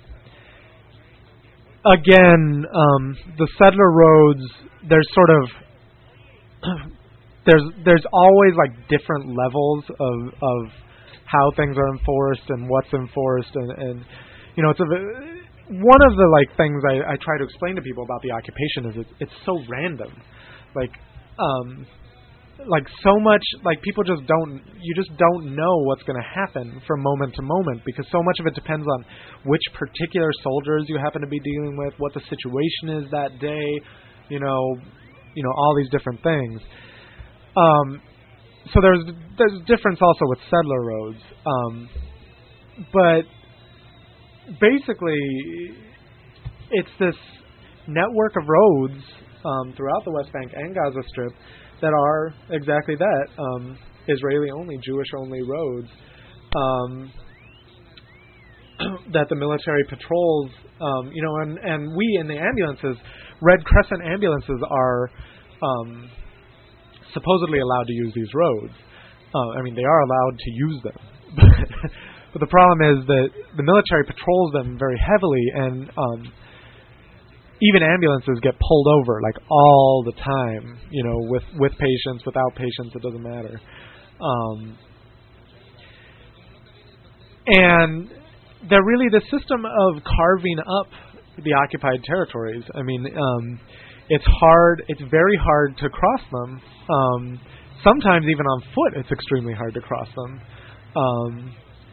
again, um, the settler roads, there's sort of there's there's always like different levels of of how things are enforced and what's enforced, and, and you know, it's a one of the like things I, I try to explain to people about the occupation is it's, it's so random, like um, like so much like people just don't you just don't know what's going to happen from moment to moment because so much of it depends on which particular soldiers you happen to be dealing with, what the situation is that day, you know, you know all these different things. Um, so there's there's difference also with settler roads, um, but basically it's this network of roads um, throughout the West Bank and Gaza Strip that are exactly that, um, Israeli-only, Jewish-only roads um, that the military patrols, um, you know, and, and we in the ambulances, Red Crescent ambulances are um, supposedly allowed to use these roads. Uh, I mean, they are allowed to use them. But the problem is that the military patrols them very heavily, and um, even ambulances get pulled over like all the time, you know, with, with patients, without patients, it doesn't matter. Um, and they're really the system of carving up the occupied territories. I mean, um, it's hard, it's very hard to cross them. Um, sometimes even on foot it's extremely hard to cross them. Um,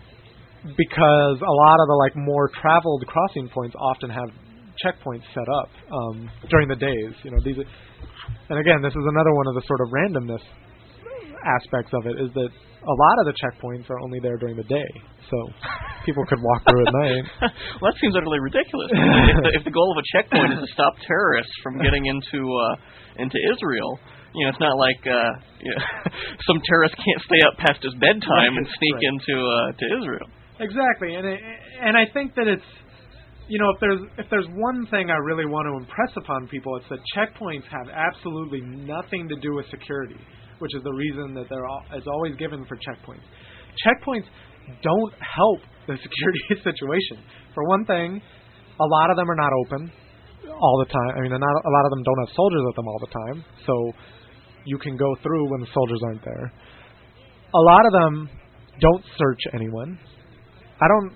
because a lot of the like more traveled crossing points often have checkpoints set up um, during the days. You know, these, are, and again, this is another one of the sort of randomness aspects of it, is that a lot of the checkpoints are only there during the day, so people could walk through at night. Well, that seems utterly ridiculous. if, the, if the goal of a checkpoint is to stop terrorists from getting into uh, into Israel, you know, it's not like uh, you know, some terrorist can't stay up past his bedtime and sneak right. into uh, to Israel. Exactly, and it, and I think that it's, you know, if there's if there's one thing I really want to impress upon people, it's that checkpoints have absolutely nothing to do with security, which is the reason that they're all, is always given for checkpoints. Checkpoints don't help the security situation. For one thing, a lot of them are not open all the time. I mean, not, a lot of them don't have soldiers at them all the time, so you can go through when the soldiers aren't there. A lot of them don't search anyone. I don't.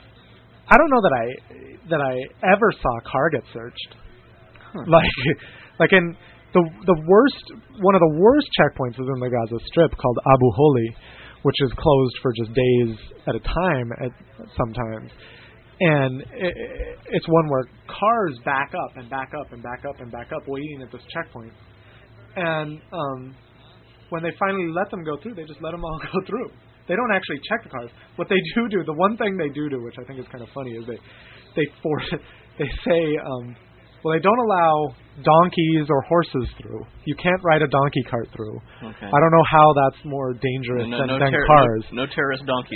I don't know that I that I ever saw a car get searched. Huh. Like, like in the the worst one of the worst checkpoints is in the Gaza Strip, called Abu Holi, which is closed for just days at a time at sometimes, and it, it's one where cars back up and back up and back up and back up waiting at this checkpoint, and um, when they finally let them go through, they just let them all go through. They don't actually check the cars. What they do do, the one thing they do do, which I think is kind of funny, is they they force they say, um, well, they don't allow donkeys or horses through. You can't ride a donkey cart through. Okay. I don't know how that's more dangerous no, than, no than ter- cars. No, no terrorist donkeys.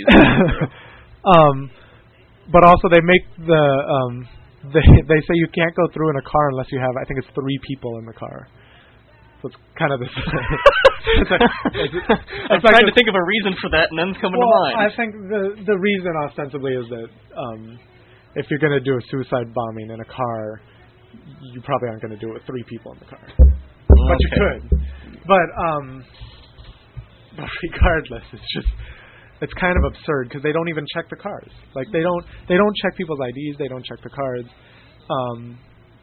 um, but also they make the um, they they say you can't go through in a car unless you have, I think it's three people in the car. So it's kind of this. it's like, it's, it's I'm like trying a, to think of a reason for that, and none's coming well, to mind. I think the the reason ostensibly is that um, if you're going to do a suicide bombing in a car, you probably aren't going to do it with three people in the car. Okay. But you could. But um, but regardless, it's just it's kind of absurd because they don't even check the cars. Like they don't they don't check people's I Ds. They don't check the cards. Um,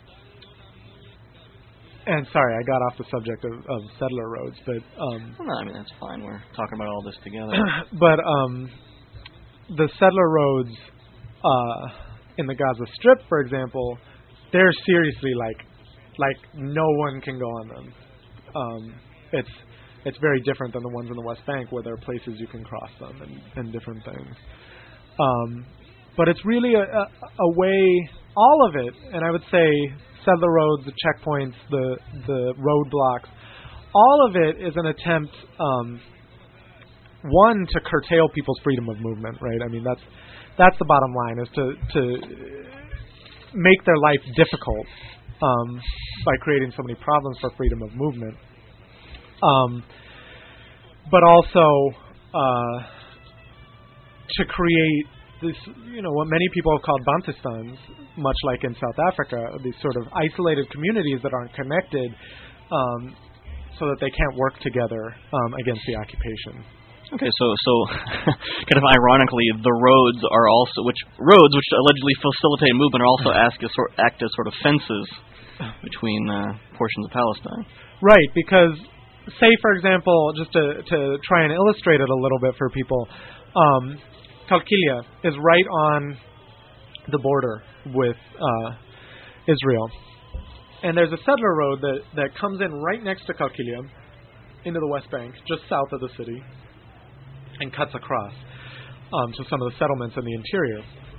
and sorry, I got off the subject of, of settler roads, but um, well, no, I mean that's fine. We're talking about all this together. But um, the settler roads uh, in the Gaza Strip, for example, they're seriously like like no one can go on them. Um, it's it's very different than the ones in the West Bank where there are places you can cross them and, and different things. Um, but it's really a, a, a way, all of it, and I would say settler roads, the checkpoints, the the roadblocks, all of it is an attempt, um, one, to curtail people's freedom of movement, right? I mean, that's that's the bottom line, is to to make their life difficult um, by creating so many problems for freedom of movement. Um, but also uh, to create this, you know, what many people have called Bantustans, much like in South Africa, these sort of isolated communities that aren't connected, um, so that they can't work together um, against the occupation. Okay, so so kind of ironically, the roads are also which roads which allegedly facilitate movement are also asked as sort act as sort of fences between uh, portions of Palestine. Right, because say for example, just to to try and illustrate it a little bit for people, um, Qalqilia is right on the border with uh, Israel, and there's a settler road that that comes in right next to Qalqilia into the West Bank, just south of the city, and cuts across um, to some of the settlements in the interior.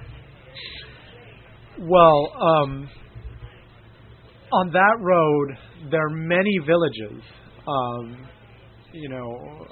Well, um, on that road, there are many villages, um, you know,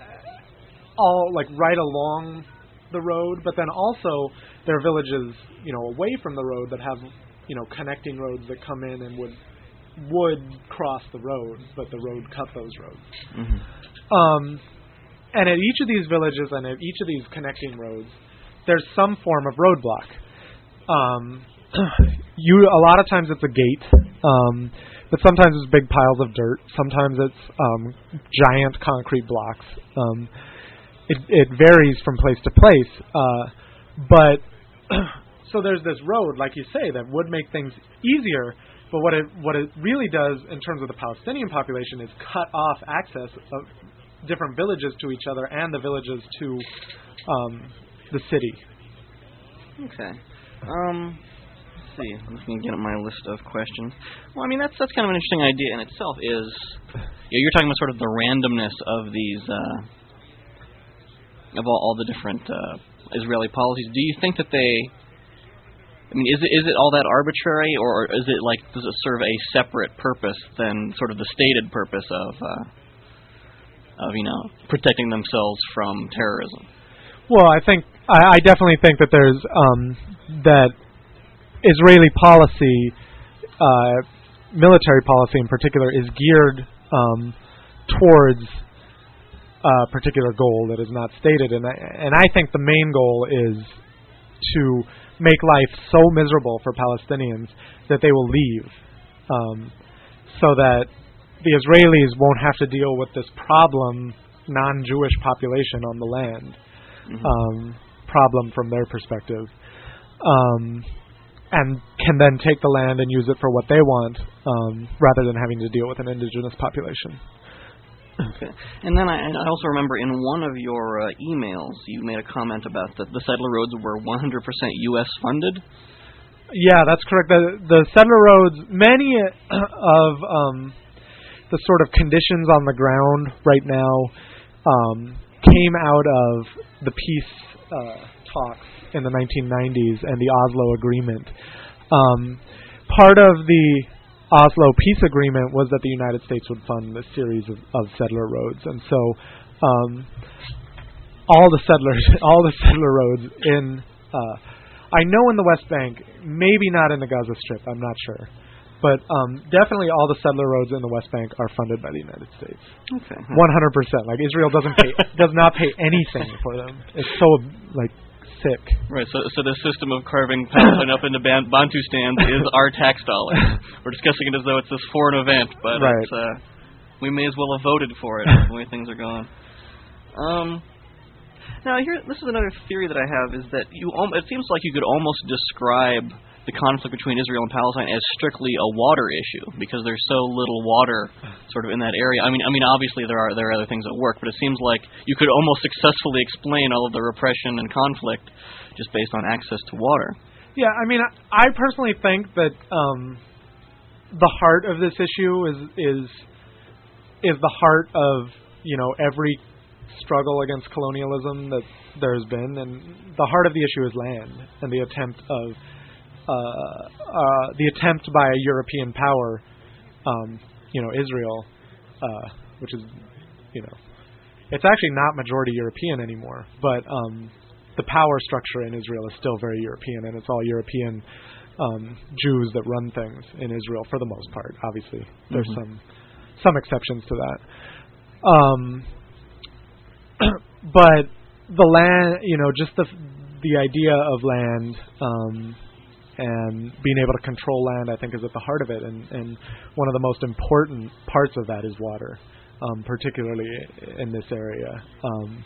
all like right along the road, but then also there are villages, you know, away from the road that have, you know, connecting roads that come in and would would cross the road, but the road cut those roads. Mm-hmm. Um, And at each of these villages and at each of these connecting roads, there's some form of roadblock. Um, you a lot of times it's a gate, um, but sometimes it's big piles of dirt. Sometimes it's um, giant concrete blocks. Um, it, it varies from place to place. Uh, but so there's this road, like you say, that would make things easier. But what it what it really does in terms of the Palestinian population is cut off access of different villages to each other and the villages to um, the city. Okay. Um, let's see. I'm just going to get at my list of questions. Well, I mean, that's that's kind of an interesting idea in itself. Is yeah, you're talking about sort of the randomness of these uh, of all, all the different uh, Israeli policies. Do you think that they? I mean, is it is it all that arbitrary, or is it like does it serve a separate purpose than sort of the stated purpose of? Uh, of, you know, protecting themselves from terrorism? Well, I think, I, I definitely think that there's, um, that Israeli policy, uh, military policy in particular, is geared um, towards a particular goal that is not stated. And I, and I think the main goal is to make life so miserable for Palestinians that they will leave, um, so that the Israelis won't have to deal with this problem, non-Jewish population on the land, mm-hmm. um, problem from their perspective, um, and can then take the land and use it for what they want, um, rather than having to deal with an indigenous population. Okay. And then I, I also remember in one of your uh, emails, you made a comment about that the settler roads were one hundred percent U S funded. Yeah, that's correct. The, the settler roads, many of... Um, the sort of conditions on the ground right now um, came out of the peace uh, talks in the nineteen nineties and the Oslo Agreement. Um, part of the Oslo Peace Agreement was that the United States would fund a series of, of settler roads, and so um, all the settlers, all the settler roads in, uh, I know in the West Bank, maybe not in the Gaza Strip, I'm not sure. But um, definitely all the settler roads in the West Bank are funded by the United States. Okay. one hundred percent. Like, Israel doesn't pay, does not pay anything for them. It's so, like, sick. Right, so so the system of carving Palestine up into ban- Bantu stands is our tax dollars. We're discussing it as though it's this foreign event, but right. it's, uh, we may as well have voted for it the way things are going. Um, Now, here, this is another theory that I have, is that you. Al- it seems like you could almost describe the conflict between Israel and Palestine as strictly a water issue, because there's so little water sort of in that area. I mean, I mean, obviously there are there are other things at work, but it seems like you could almost successfully explain all of the repression and conflict just based on access to water. Yeah, I mean, I personally think that um, the heart of this issue is is is the heart of, you know, every struggle against colonialism that there's been, and the heart of the issue is land and the attempt of uh, uh, the attempt by a European power, um, you know, Israel, uh, which is, you know, it's actually not majority European anymore, but um, the power structure in Israel is still very European, and it's all European um, Jews that run things in Israel for the most part. Obviously, there's mm-hmm. some some exceptions to that. Um, but the land, you know, just the the idea of land um, and being able to control land, I think, is at the heart of it. And, and one of the most important parts of that is water, um, particularly in this area. Um,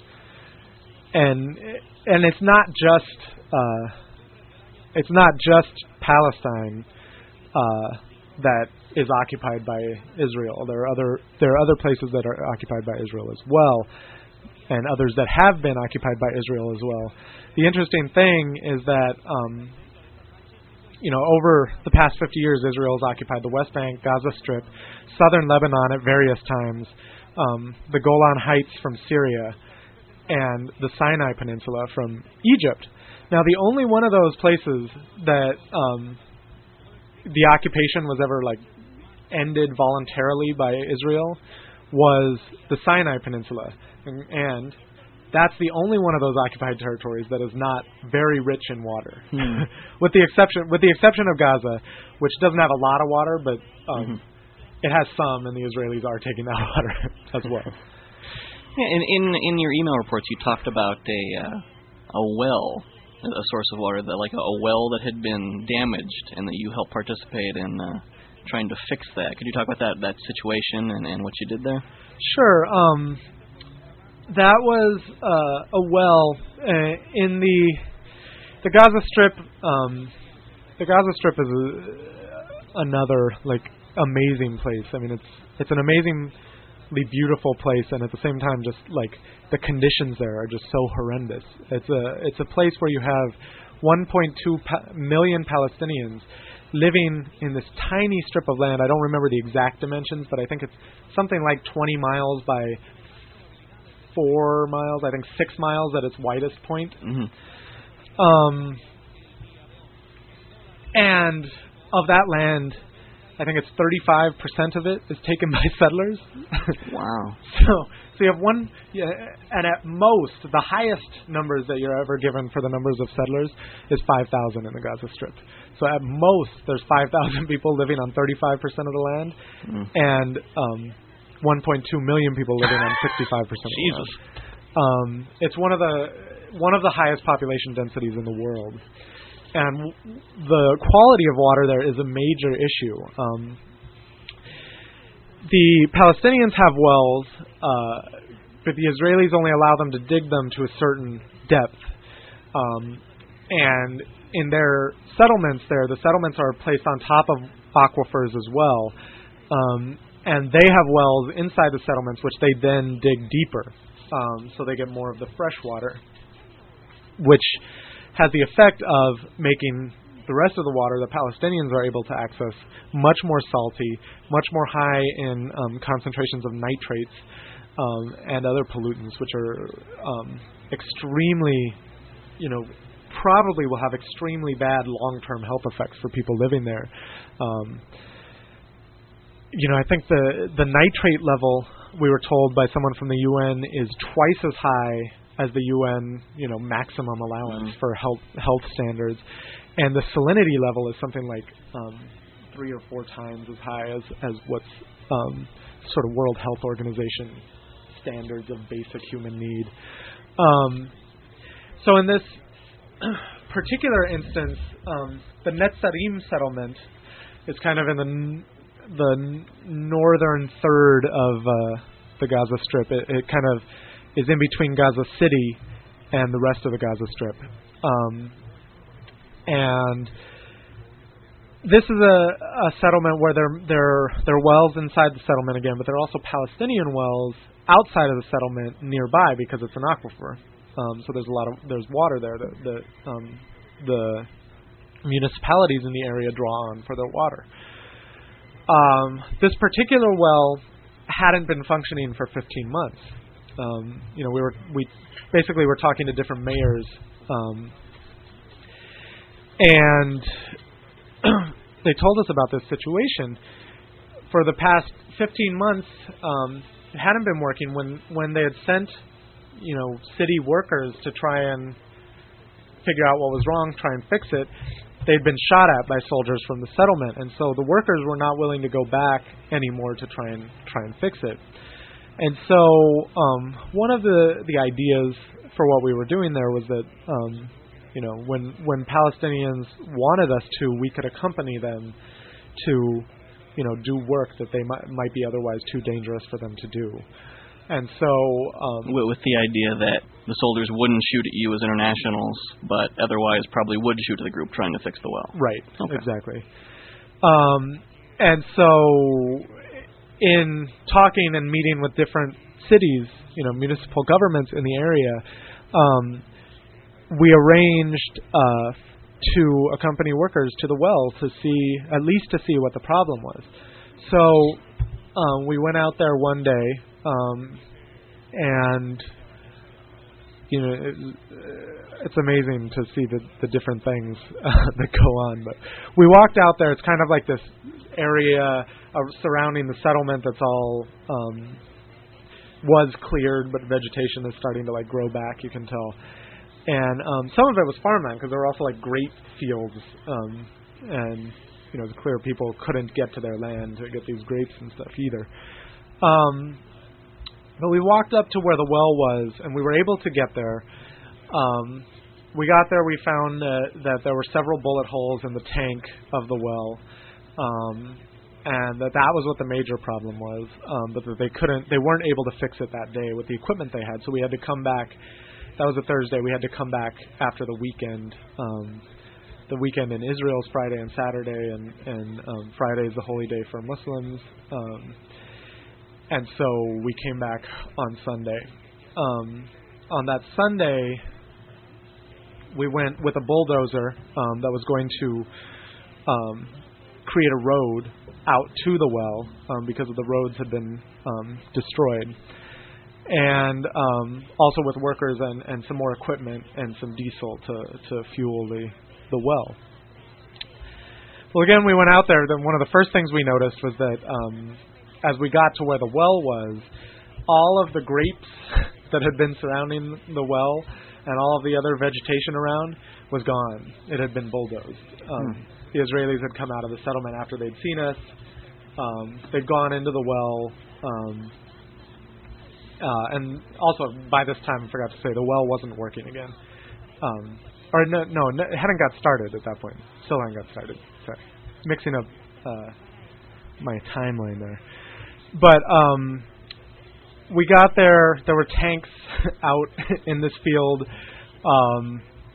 and and it's not just uh, it's not just Palestine uh, that is occupied by Israel. There are other there are other places that are occupied by Israel as well, and others that have been occupied by Israel as well. The interesting thing is that, um, you know, over the past fifty years, Israel has occupied the West Bank, Gaza Strip, southern Lebanon at various times, um, the Golan Heights from Syria, and the Sinai Peninsula from Egypt. Now, the only one of those places that um, the occupation was ever, like, ended voluntarily by Israel was the Sinai Peninsula. And, and that's the only one of those occupied territories that is not very rich in water. Hmm. with the exception with the exception of Gaza, which doesn't have a lot of water, but um, mm-hmm. it has some, and the Israelis are taking that water as well. Yeah, in, in in your email reports, you talked about a uh, a well, a source of water, that like a, a well that had been damaged, and that you helped participate in uh, trying to fix that. Could you talk about that that situation and, and what you did there? Sure. Um, that was uh, a well uh, in the the Gaza Strip. Um, the Gaza Strip is a, another like amazing place. I mean, it's it's an amazingly beautiful place, and at the same time, just like the conditions there are just so horrendous. It's a it's a place where you have one point two pa- million Palestinians living in this tiny strip of land. I don't remember the exact dimensions, but I think it's something like twenty miles by four miles. I think six miles at its widest point. Mm-hmm. Um, and of that land, I think it's thirty-five percent of it is taken by settlers. Wow. So, so you have one, yeah, and at most, the highest numbers that you're ever given for the numbers of settlers is five thousand in the Gaza Strip. So at most, there's five thousand people living on thirty-five percent of the land, mm. and um, one point two million people living on sixty-five percent of the Jesus. land. Um, it's one of the one of the highest population densities in the world. And w- the quality of water there is a major issue. Um, the Palestinians have wells, uh, but the Israelis only allow them to dig them to a certain depth. Um, and in their settlements there, the settlements are placed on top of aquifers as well. Um, and they have wells inside the settlements, which they then dig deeper. Um, so they get more of the fresh water, which has the effect of making the rest of the water that Palestinians are able to access much more salty, much more high in um, concentrations of nitrates um, and other pollutants, which are um, extremely, you know, probably will have extremely bad long-term health effects for people living there. Um, you know, I think the the nitrate level, we were told by someone from the U N, is twice as high as the U N, you know, maximum allowance mm-hmm. for health health standards, and the salinity level is something like um, three or four times as high as as what's um, sort of World Health Organization standards of basic human need. Um, so in this particular instance, um, the Netzarim settlement is kind of in the n- the n- northern third of uh, the Gaza Strip. It, it kind of is in between Gaza City and the rest of the Gaza Strip. Um, and this is a, a settlement where there there there are wells inside the settlement again, but there are also Palestinian wells outside of the settlement nearby because it's an aquifer. Um, so there's a lot of there's water there that the um, the municipalities in the area draw on for their water. Um, this particular well hadn't been functioning for fifteen months. Um, you know, we were we basically were talking to different mayors, um, and they told us about this situation. For the past fifteen months, um, it hadn't been working. When when they had sent, you know, city workers to try and figure out what was wrong, try and fix it, they'd been shot at by soldiers from the settlement, and so the workers were not willing to go back anymore to try and try and fix it. And so um, one of the the ideas for what we were doing there was that um, you know when when Palestinians wanted us to, we could accompany them to you know do work that they might might be otherwise too dangerous for them to do. And so um, with the idea that the soldiers wouldn't shoot at you as internationals, but otherwise probably would shoot at the group trying to fix the well. Right. Okay. Exactly. Um, and so in talking and meeting with different cities, you know, municipal governments in the area, um, we arranged uh, to accompany workers to the well to see, at least to see what the problem was. So um, we went out there one day. Um, and you know, it, it's amazing to see the, the different things uh, that go on. But we walked out there. It's kind of like this area uh, surrounding the settlement that's all um, was cleared, but vegetation is starting to like grow back. You can tell, and um, some of it was farmland because there were also like grape fields, um, and you know, it's clear people couldn't get to their land to get these grapes and stuff either. Um, But we walked up to where the well was, and we were able to get there. Um, we got there, we found that, that there were several bullet holes in the tank of the well, um, and that that was what the major problem was, um, but that they couldn't, they weren't able to fix it that day with the equipment they had, so we had to come back. That was a Thursday. We had to come back after the weekend. Um, the weekend in Israel is Friday and Saturday, and, and um, Friday is the holy day for Muslims. Um, And so we came back on Sunday. Um, on that Sunday, we went with a bulldozer um, that was going to um, create a road out to the well um, because of the roads had been um, destroyed. And um, also with workers and, and some more equipment and some diesel to, to fuel the, the well. Well, again, we went out there. Then one of the first things we noticed was that um, as we got to where the well was, all of the grapes that had been surrounding the well and all of the other vegetation around was gone. It had been bulldozed. Um, hmm. The Israelis had come out of the settlement after they'd seen us. Um, they'd gone into the well. Um, uh, and also, by this time, I forgot to say, the well wasn't working again. Um, or no, no, it hadn't got started at that point. Still hadn't got started. Sorry. Mixing up uh, my timeline there. But um, we got there. There were tanks out in this field um,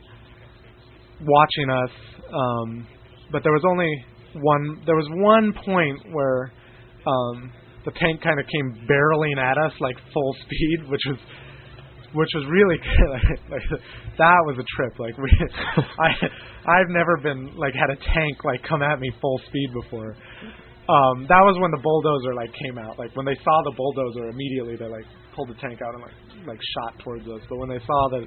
watching us. Um, but there was only one. There was one point where um, the tank kind of came barreling at us like full speed, which was which was really like, like that was a trip. Like we, I I've never been like had a tank like come at me full speed before. Um, that was when the bulldozer like came out. Like when they saw the bulldozer, immediately they like pulled the tank out and like like shot towards us. But when they saw that,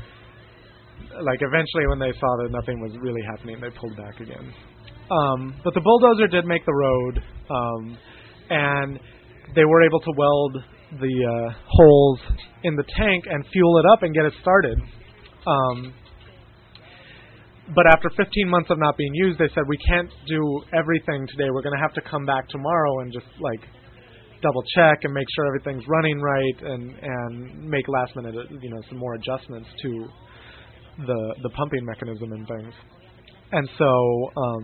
like eventually when they saw that nothing was really happening, they pulled back again. Um, but the bulldozer did make the road, um, and they were able to weld the uh, holes in the tank and fuel it up and get it started. Um, But after fifteen months of not being used, they said, we can't do everything today. We're going to have to come back tomorrow and just, like, double check and make sure everything's running right and, and make last minute, you know, some more adjustments to the the pumping mechanism and things. And so um,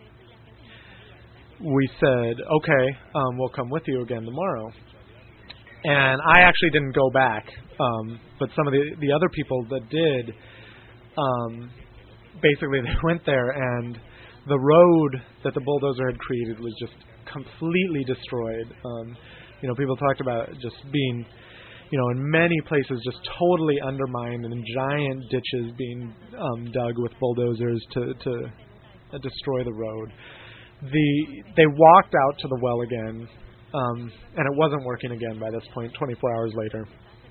we said, okay, um, we'll come with you again tomorrow. and I actually didn't go back, um, but some of the the other people that did, um, basically they went there, and the road that the bulldozer had created was just completely destroyed. Um, you know, people talked about just being, you know, in many places just totally undermined, and giant ditches being um, dug with bulldozers to to uh, destroy the road. The they walked out to the well again, um, and it wasn't working again by this point. twenty-four hours later,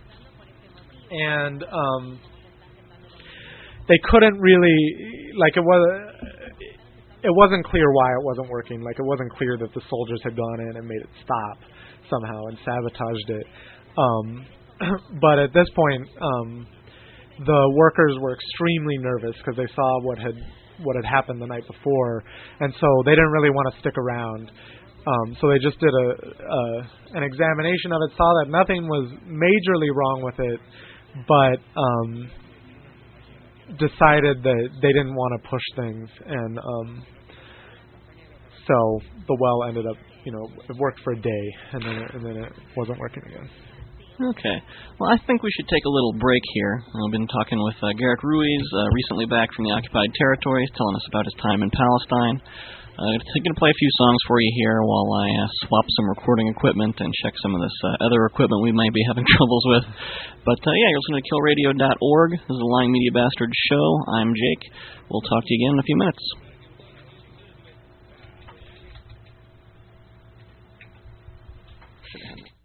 and um, they couldn't really, like, it was. It wasn't clear why it wasn't working. Like, it wasn't clear that the soldiers had gone in and made it stop somehow and sabotaged it. Um, but at this point, um, the workers were extremely nervous because they saw what had what had happened the night before, and so they didn't really want to stick around. Um, so they just did a, a an examination of it, saw that nothing was majorly wrong with it, but um, decided that they didn't want to push things, and um, so the well ended up, you know, it worked for a day, and then it, and then it wasn't working again. Okay. Well, I think we should take a little break here. I've been talking with uh, Garrick Ruiz, uh, recently back from the occupied territories, telling us about his time in Palestine. I'm uh, going to play a few songs for you here while I uh, swap some recording equipment and check some of this uh, other equipment we might be having troubles with. But uh, yeah, you're listening to kill radio dot org. This is the Lying Media Bastards Show. I'm Jake. We'll talk to you again in a few minutes. Should have